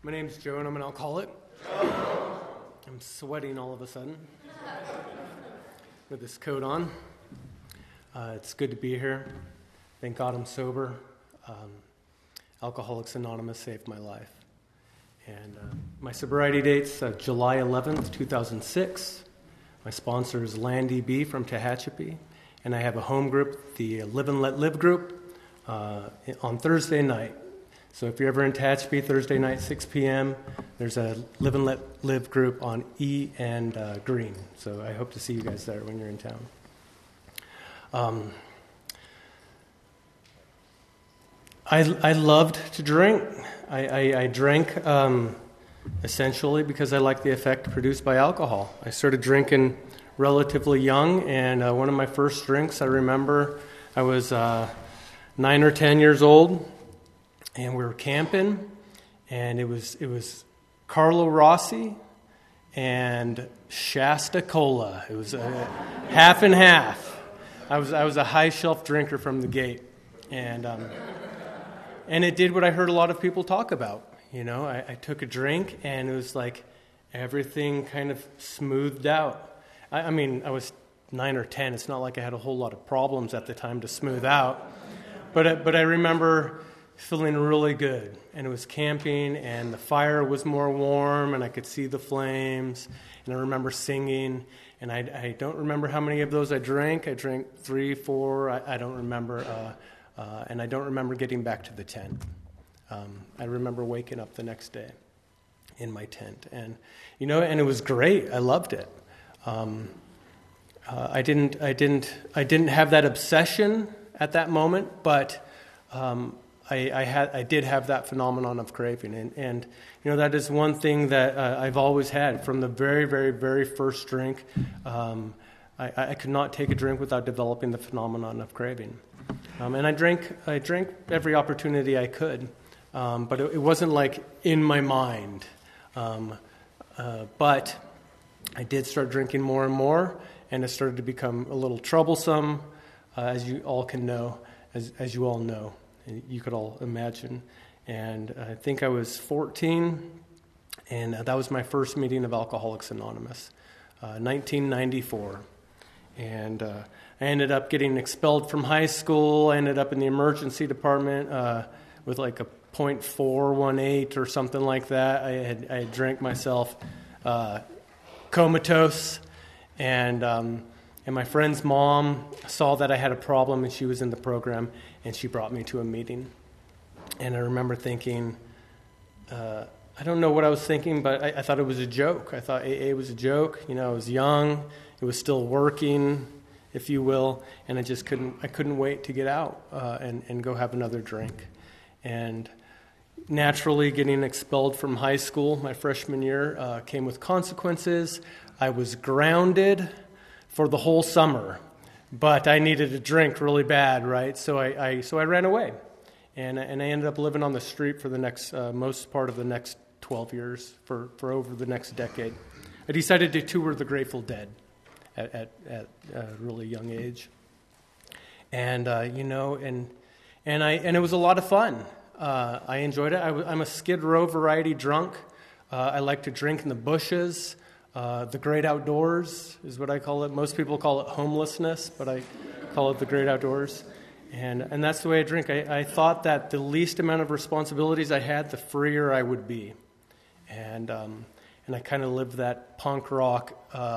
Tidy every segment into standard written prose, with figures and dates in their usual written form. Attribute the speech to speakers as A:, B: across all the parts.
A: My name's Joe, and I'm an alcoholic. I'm sweating all of a sudden with this coat on. It's good to be here. Thank God I'm sober. Alcoholics Anonymous saved my life. And my sobriety date's July 11th, 2006. My sponsor is LandEB from Tehachapi. And I have a home group, the Live and Let Live group, on Thursday night. So if you're ever in Tehachapi, Thursday night, 6 p.m., there's a Live and Let Live group on E and Green. So I hope to see you guys there when you're in town. I loved to drink. I drank essentially because I liked the effect produced by alcohol. I started drinking relatively young, and one of my first drinks, I remember I was 9 or 10 years old, and we were camping, and it was Carlo Rossi and Shasta Cola. It was half and half. I was a high shelf drinker from the gate, and it did what I heard a lot of people talk about. You know, I took a drink, and it was like everything kind of smoothed out. I mean, I was 9 or 10. It's not like I had a whole lot of problems at the time to smooth out, but I remember feeling really good, and it was camping, and the fire was more warm, and I could see the flames, and I remember singing, and I don't remember how many of those I drank. I drank 3, 4, I don't remember, and I don't remember getting back to the tent. I remember waking up the next day in my tent, and it was great. I loved it. I didn't have that obsession at that moment, but I did have that phenomenon of craving, and that is one thing that I've always had from the very, very, very first drink. I could not take a drink without developing the phenomenon of craving, and I drank every opportunity I could, but it wasn't like in my mind. But I did start drinking more and more, and it started to become a little troublesome, as you all can know, as you all know. You could all imagine. And I think I was 14, and that was my first meeting of Alcoholics Anonymous, 1994. And I ended up getting expelled from high school. I ended up in the emergency department with like a .418 or something like that. I had drank myself comatose, and my friend's mom saw that I had a problem, and she was in the program, and she brought me to a meeting. And I remember thinking, I don't know what I was thinking, but I thought it was a joke. I thought AA was a joke. I was young, it was still working, if you will, and I couldn't wait to get out and go have another drink. And naturally, getting expelled from high school my freshman year came with consequences. I was grounded for the whole summer, but I needed a drink really bad, right? So I ran away, and I ended up living on the street for the next most part of the next 12 years, for over the next decade. I decided to tour the Grateful Dead at a really young age, and and it was a lot of fun. I enjoyed it. I'm a Skid Row variety drunk. I like to drink in the bushes. The great outdoors is what I call it. Most people call it homelessness, but I call it the great outdoors. And that's the way I drink. I thought that the least amount of responsibilities I had, the freer I would be. And I kind of lived that punk rock,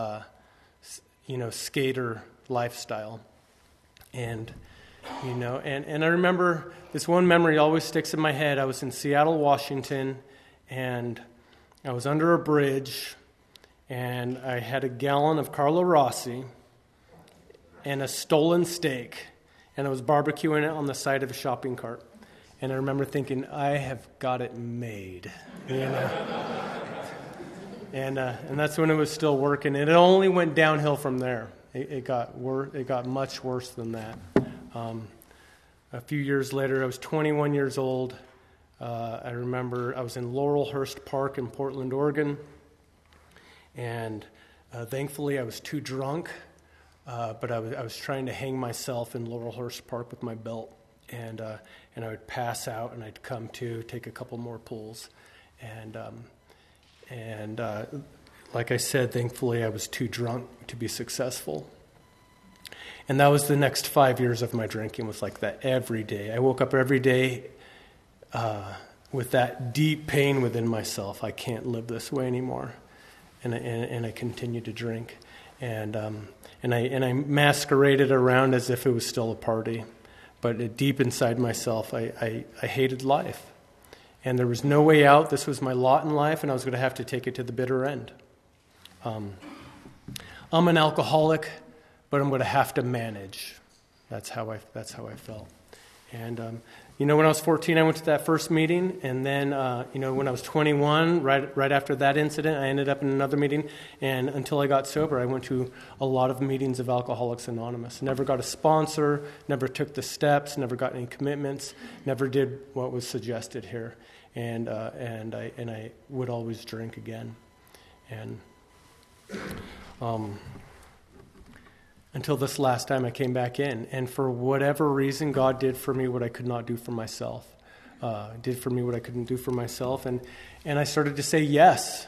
A: skater lifestyle. And I remember this one memory always sticks in my head. I was in Seattle, Washington, and I was under a bridge, and I had a gallon of Carlo Rossi and a stolen steak, and I was barbecuing it on the side of a shopping cart. And I remember thinking, I have got it made, And that's when it was still working. And it only went downhill from there. It got much worse than that. A few years later, I was 21 years old. I remember I was in Laurelhurst Park in Portland, Oregon, and thankfully I was too drunk, but I was trying to hang myself in Laurelhurst Park with my belt, and I would pass out, and I'd come to, take a couple more pulls, And like I said, thankfully I was too drunk to be successful. And that was the next 5 years of my drinking, was like that every day. I woke up every day with that deep pain within myself. I can't live this way anymore. And I continued to drink. And I masqueraded around as if it was still a party. But deep inside myself, I hated life. And there was no way out. This was my lot in life, and I was going to have to take it to the bitter end. I'm an alcoholic, but I'm going to have to manage. That's how I felt. And when I was 14, I went to that first meeting, and then when I was 21, right after that incident, I ended up in another meeting. And until I got sober, I went to a lot of meetings of Alcoholics Anonymous. Never got a sponsor, never took the steps, never got any commitments, never did what was suggested here, and I would always drink again, and until this last time I came back in. And for whatever reason, God did for me what I could not do for myself. Did for me what I couldn't do for myself. And I started to say yes.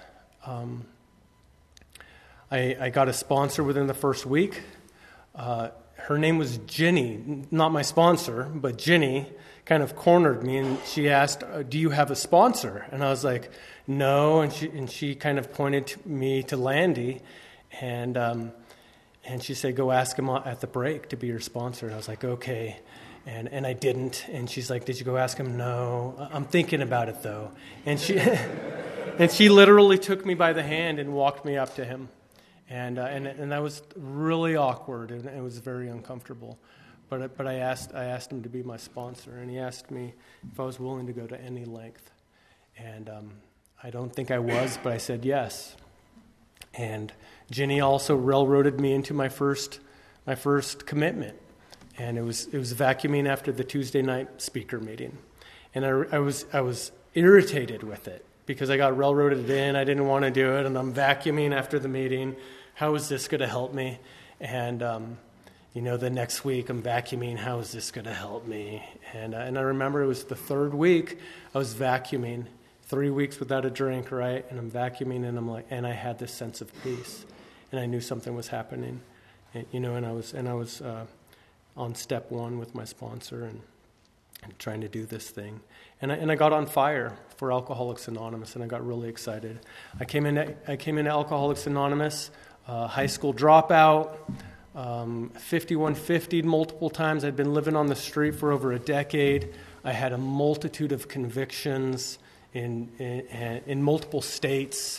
A: I got a sponsor within the first week. Her name was Ginny, not my sponsor, but Ginny kind of cornered me, and she asked, "Do you have a sponsor?" And I was like, "No." And she kind of pointed me to Landy, and she said, "Go ask him at the break to be your sponsor." And I was like, "Okay." And I didn't. And she's like, "Did you go ask him?" "No. I'm thinking about it, though." And she and she literally took me by the hand and walked me up to him. And that was really awkward, and it was very uncomfortable. But I asked him to be my sponsor, and he asked me if I was willing to go to any length. And I don't think I was, but I said yes. And Ginny also railroaded me into my first commitment, and it was vacuuming after the Tuesday night speaker meeting, and I was irritated with it because I got railroaded in. I didn't want to do it, and I'm vacuuming after the meeting. How is this going to help me? And the next week I'm vacuuming. How is this going to help me? And I remember it was the third week I was vacuuming. 3 weeks without a drink, right? And I'm vacuuming, and I'm like, and I had this sense of peace, and I knew something was happening, and I was on step one with my sponsor and trying to do this thing, and I got on fire for Alcoholics Anonymous, and I got really excited. I came into Alcoholics Anonymous, high school dropout, 5150'd multiple times. I'd been living on the street for over a decade. I had a multitude of convictions in multiple states,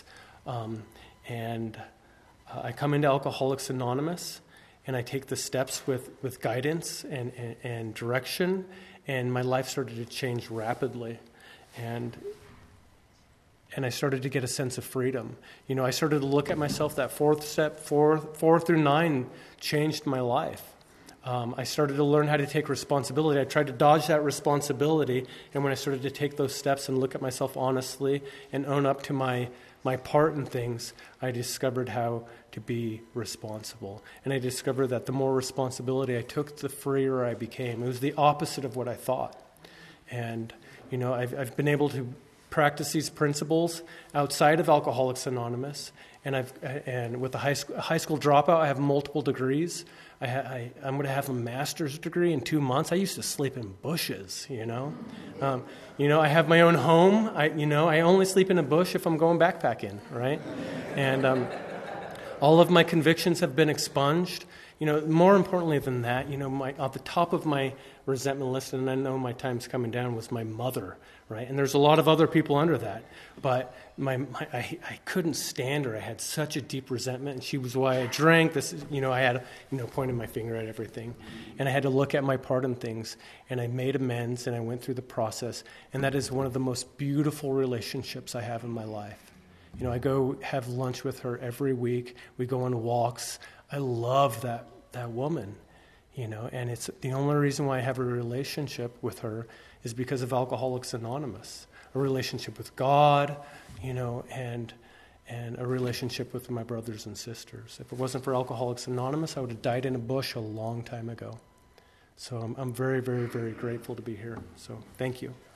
A: and I come into Alcoholics Anonymous, and I take the steps with guidance and direction, and my life started to change rapidly, and I started to get a sense of freedom. I started to look at myself. That fourth step, 4 through 9, changed my life. I started to learn how to take responsibility. I tried to dodge that responsibility, and when I started to take those steps and look at myself honestly and own up to my part in things, I discovered how to be responsible. And I discovered that the more responsibility I took, the freer I became. It was the opposite of what I thought. And, I've been able to practice these principles outside of Alcoholics Anonymous, and with the high school dropout, I have multiple degrees. I'm going to have a master's degree in 2 months. I used to sleep in bushes, I have my own home. I only sleep in a bush if I'm going backpacking, right? And all of my convictions have been expunged. More importantly than that, at the top of my resentment list, and I know my time's coming down, was my mother, right? And there's a lot of other people under that, but I couldn't stand her. I had such a deep resentment, and she was why I drank. This, I had, pointing my finger at everything, and I had to look at my part in things, and I made amends, and I went through the process, and that is one of the most beautiful relationships I have in my life. I go have lunch with her every week. We go on walks. I love that woman, and it's the only reason why I have a relationship with her is because of Alcoholics Anonymous, a relationship with God, and a relationship with my brothers and sisters. If it wasn't for Alcoholics Anonymous, I would have died in a bush a long time ago. So I'm very, very, very grateful to be here. So thank you.